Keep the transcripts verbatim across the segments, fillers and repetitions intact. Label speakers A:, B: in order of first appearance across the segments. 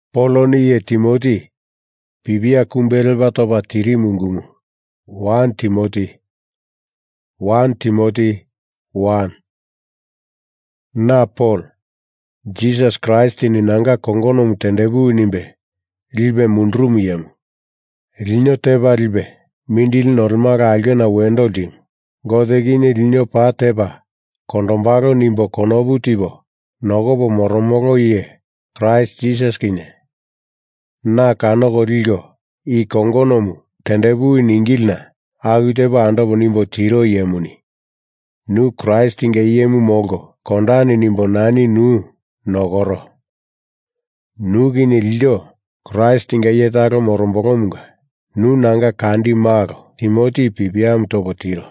A: Poloni e Timoti, Biblia kumbelba toba tiri mungumu. First Timothy. First Timothy one. Na Paul, Jesus Christ ninanga kongono mtendebu nimbe, rilbe mundrum yemu. Rilnyo teba rilbe, mindil normaga algena wendo dim. Godegini rilnyo pa teba, kondombaro nimbo konobu tibo, nogobo moromoro ye, Christ Jesus kine. Na kanogo rilgo, i kongonomu, tendebu iningilna, aguteba andobo nimbo tiro yemuni. Nu Christ inge yemu mogo, kondani nimbo nani nu, nogoro. Nu gini rildo, Christ inge yetaro moromboromunga, nu nanga kandi mago, Timothy Biblia mtobo tiro.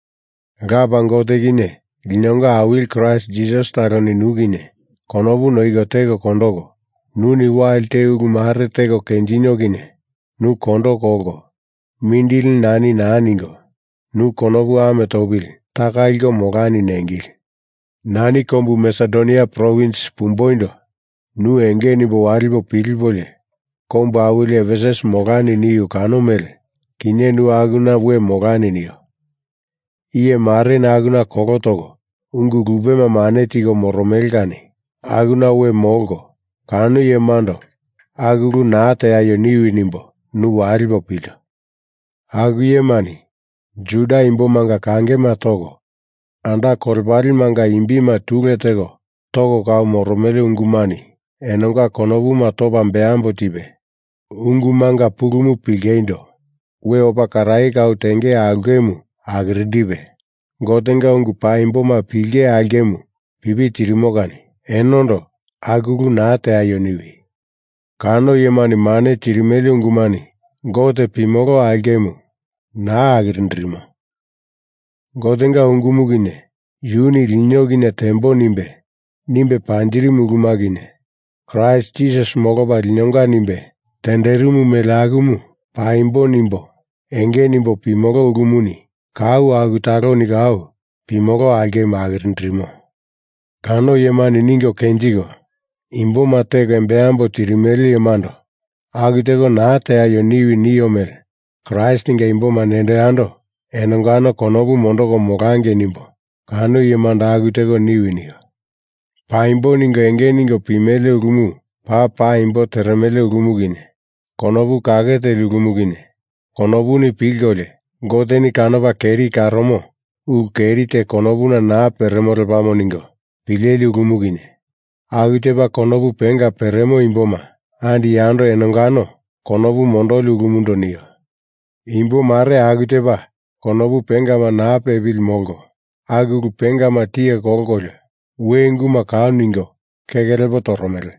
A: Gaba ngote gine, rilnyonga awil Christ Jesus taro ni nu gine, konobu noigo tego kondogo. Nu ni wail te ugu mahare tego kenjinyo gine. Nu kondo kogo. Mindil nani naningo. Nu konobu ame tobil. Takailgo mogani nengil. Nani kombu Macedonia province pumboindo. Nu enge ni bo waribo pilbole. Kombu awili Efeses mogani niyo kanomel. Kinye nu aguna we mogani niyo. Iye mare na aguna kogotogo. Ungu gubema manetigo moromelgani. Aguna we mogo. Kanu ye mando, aguru naate ayo niwi nimbo, nu waribo pilo. Agu ye mani, Juda imbo manga kange ma togo. Anda korbari manga imbi ma tuge tego, togo kao moromele ungumani, enonga konobu ma toba mbeambo tibe. Ungu manga purumu pilgeindo, we opa karai kao tenge agemu, agridibe. Gotenga ungu pa imbo ma pilge agemu, bibi tirimogani, enondo. Aguru naate ayo niwi. Kano yemani mane tirimeli ungumani. Gote pimogo algemu. Na agrindrimo. Gotenga ungumu gine. Yuni rinyo gine tembo nimbe. Nimbe panjiri muguma gine. Christ Jesus mogoba rinyonga nimbe. Tenderumu melagumu. Paimbo nimbo. Enge nimbo pimogo ugumuni. Kau agutaro ni kau. Pimogo algemu agrindrimo. Kano yemani ningo kenjigo. Imbo matego embeambo tirimeli yemando. Agutego naate ayo niwi niyomel. Christ inge imbo manende ando. Enongano konobu mondogo mogange nimbo. Kano yemando agutego niwi niyo. Pa imbo ningo enge ningo pimele urumu. Pa pa imbo teremele urumu gine. Konobu kagete urumu gine. Konobu ni pilgole. Gote ni kanoba keri karomo. U keri te konobu na na peremorepamo ningo. Pileli urumu gine. Aguteba konobu penga peremo imboma. Andi yando enongano, konobu mondoli ugumundo niyo. Imbo mare aguteba, konobu penga ma naape bil mogo. Aguru penga ma tiye kogole. Wengu ma kao ningo, kegerebo toromele.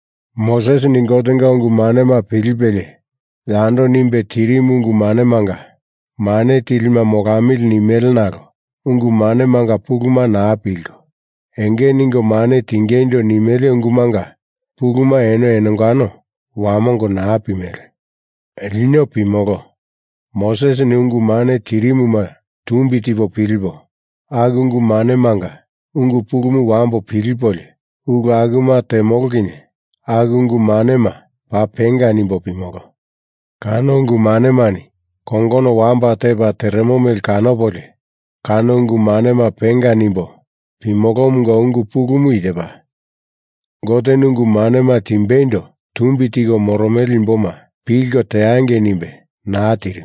A: Moses ningotenga ungu mane ma pilipele. Yando nimbe tirimu ungu mane manga. Mane tilima mogamil ni melnaro. Ungu mane manga puguma naapilgo. Enge ningo mane tingendo ni mele ungumanga. Puguma eno enongano. Wamongo na api mele. Rinyo pimogo. Moses ni ungu mane tirimuma. Tumbi tipo pilbo. Agungu mane manga. Ungu pugumu wambo pilipole. Ugu aguma temogine. Agungu mane ma. Pa penga nimbo pimogo. Kano ungu mane mani. Kongono wamba teba teremomel kano pole. Kano ungu mane ma penga nimbo. Pimogo munga ungu pugumu ideba. Gote nungu mane ma timbendo, tumbi tigo moromeli mboma, pilgo teange nimbe, na atirim.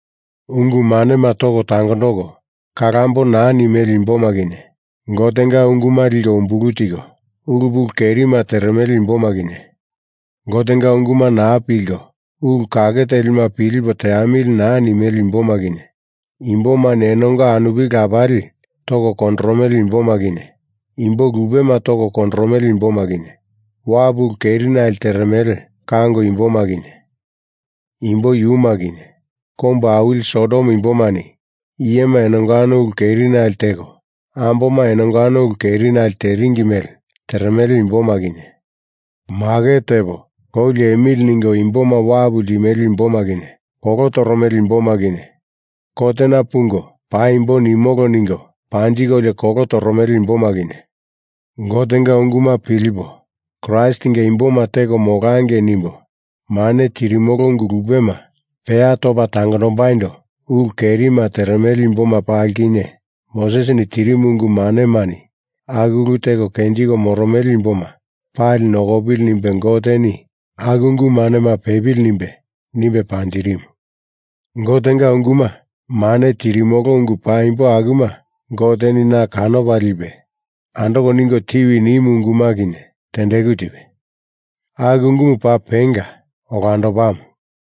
A: Ungu mane ma togo tangonogo, karambo na nimeli mboma gine. Gote nga ungu marigo umbugu tigo, urubu keri ma teremeli mboma gine. Gote nga ungu ma na pilgo, uru kagete ilma pilibo teamil na nimeli mboma gine. Imboma nenonga anubi abari. Togo kontromeli mboma gine. Imbo gubema togo kontromeli mboma gine. Wabu kerina el teremele kango mboma gine. Imbo yuma gine. Komba awil sodom mboma ni. Iyema enongano ul kerina el tego. Amboma enongano ul kerina el teringimel. Teremeli mboma gine. Mage tebo. Kogli emil ningo mboma wabu limeli mboma gine. Kogo toromeli mboma gine. Kotena pungo. Pa imbo ni mogo ningo. Panjigo le kogo toromeli mboma gine. Gotenga unguma pilibo. Christ nge imboma teko mogange nimbo. Mane tirimoro ngurubema. Pea toba tangarombaindo. Ul kerima teremel imboma palkine. Moses ni tirimungu mane mani. Aguru teko kenjigo moromel imboma. Pal nogobil nimbe ngoteni. Agungu mane ma pebil nimbe. Nimbe panjirimu. Ngotenga unguma. Mane tirimoro ungu paimbo aguma. Ngoteni na kano balibe. Andoko ningo tiwi ni mungu magine. Tendegutibe. Agungumu pa penga. Ogando bamu.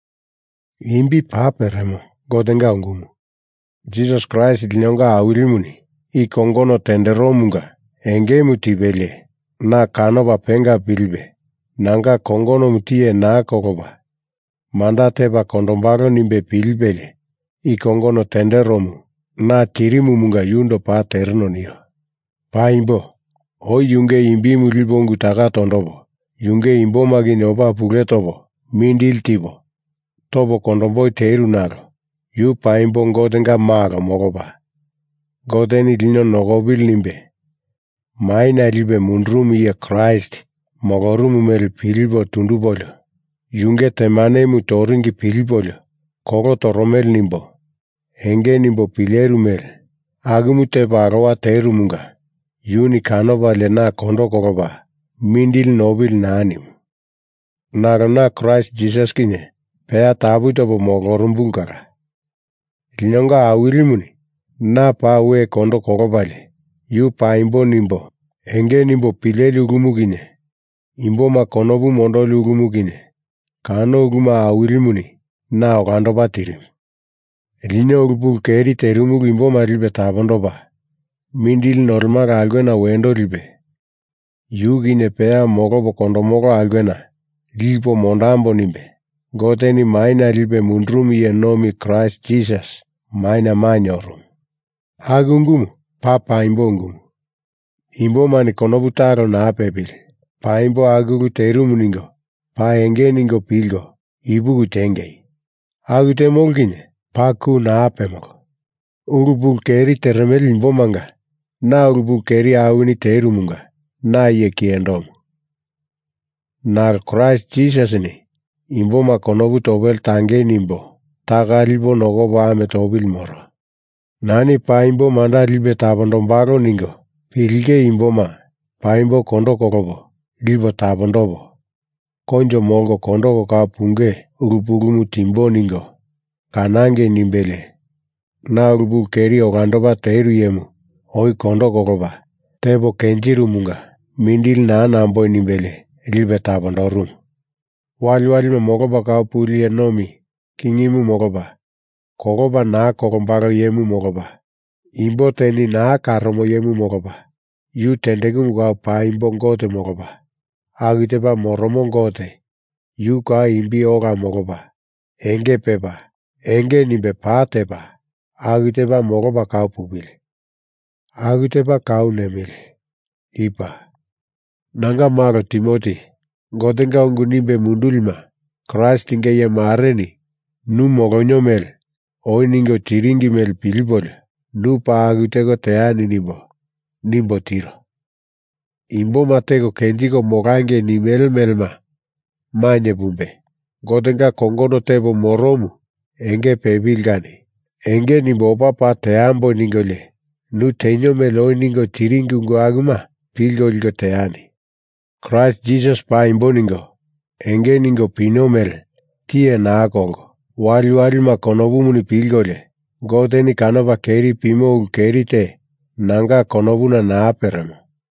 A: Imbi pa peremo. Ngotenga ungumu. Jesus Christ linyonga awilimuni. Ikongono tenderomunga. Enge mutibele. Na kano ba penga bilbe. Nanga kongono mutie na kokoba. Manda teba kondombaro nimbe bilbele. Ikongono tenderomu. Na tirimu munga yundo pa terno niyo. Pa imbo. O yunge imbi mulibongu taga tondobo. Yunge imbo magine oba pule tobo. Mindil tibo. Tobo kondomboy teru naro. Yu pa imbo ngotenga maga mogoba. Ngoteni lino nogobil nimbe. Maina libe mundrum ye Christ. Mogorumu mel pilibo tundubolo. Yunge temane mu toringi pilibolo. Koro toromel nimbo. Enge nimbo pileru mel. Agumu teba arowa teru munga. Yuni kanoba lena kondo kogoba. Mindil nobil nanim. Narona Christ Jesus kine. Pea tabu tobo mogorumbungara. Linyonga awilimuni. Na pa we kondo kogobale. Yu pa imbo nimbo. Enge nimbo pileli ugumugine. Imbo ma konobu mondoli ugumugine. Kano uguma awilimuni. Na ogando batirim. Linyo urubul keri terumugu imbo maribe tabondoba. Mindil normaga alguena wendo ribe. Yugine pea mogobo kondomogo alguena. Lipo mondambo nimbe. Goteni maina ribe mundrumi ye nomi Christ Jesus. Maina manyorum. Agungumu. Papa imbo ngumu. Imbo mani konobutaro na apebili. Pa imbo aguru terumu ningo. Pa enge ningo pilgo. Ibugu tengei. Agute molgine. Pa ku na apemogo. Urubul keri teremel imbo manga. Na urubul keri awini terumunga. Na ye kiendomu. Nar Christ Jesus ni. Imbo ma konobu tobel tange nimbo. Tagalibo nogo baame tobil moro. Nani pa imbo manda libe tabondombaro ningo. Pilge imbo ma. Pa imbo kondo kogobo. Libo tabondobo. Konjo mongo kondo koka punge. Uruburumu timbo ningo. Kanange nimbele. Na urubul keri ogandoba teru yemu. Oi kondo kogoba. Tebo kenjiru munga. Mindil na namboy nimbele. Libe tabondorum. Wali wali me mogoba kao puli enomi. Kingimu mogoba. Kogoba na kogombaro yemu mogoba. Imbo teni na karomo yemu mogoba. Yu tendegu mga pa imbo ngote mogoba. Agiteba moromo ngote. Yu ka imbi oga mogoba. Enge peba. Enge nimbe pa teba. Agiteba mogoba kao pubil. Agiteba kao nemil. Ipa. Nanga maro Timoti. Ngotenga ungu nimbe mundulma. Christ inge ye mareni. Nu mogonyo mel. Oi ningo tiringi mel pilibol. Nu pa agitego teani nimbo. Nimbo tiro. Imbo matego kenjigo mogange ni mel melma. Manye bumbe. Ngotenga kongono tebo moromu. Enge pebil gani. Enge nimbo papa teambo ningole. Nu tenyo mel oi ningo tiringi ungu aguma. Pilgolgo teani. Christ Jesus pa imbo ningo. Enge ningo pino mel. Tie na akongo. Wali wali ma konobu muni pilgole. Goteni kanova keri pimo ul keri te. Nanga konobuna na aperemo.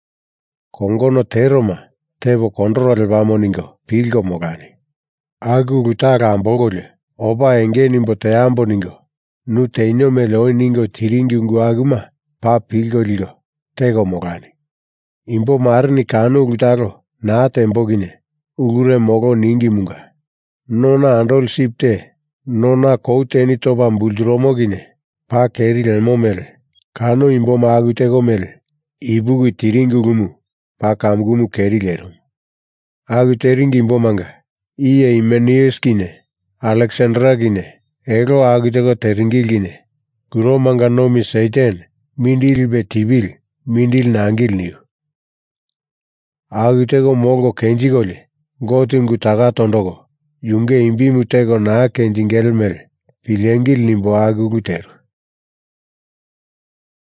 A: Kongono teroma. Tebo kondro albamo ningo. Pilgo mogani. Agu gutaga ambogole. Oba enge nimbo te ambo ningo. Nu teino meloi ningo tiringi ungu aguma. Pa pilgo ligo. Tego mogani. Imbo marni kanu gutaro. Na tembogine. Ugure mogo ningi munga. Nona andol sipte. Nona kouteni toba mbuldromogine. Pa keri lemomel. Kano imbo maagutego mel. Ibugu tiringu gumu. Pa kamgumu keri lerum. Aguteringi imbo manga. Iye imenius gine. Alexandra gine. Ego agutego teringil gine. Guro manga nomi seiten. Mindil be tibil. Mindil nangil niu. agitego molgo kenjigole gotingu taga tondogo. Yunge imbimu tego na kenjingelmel. Pilengil nimbo agugutero.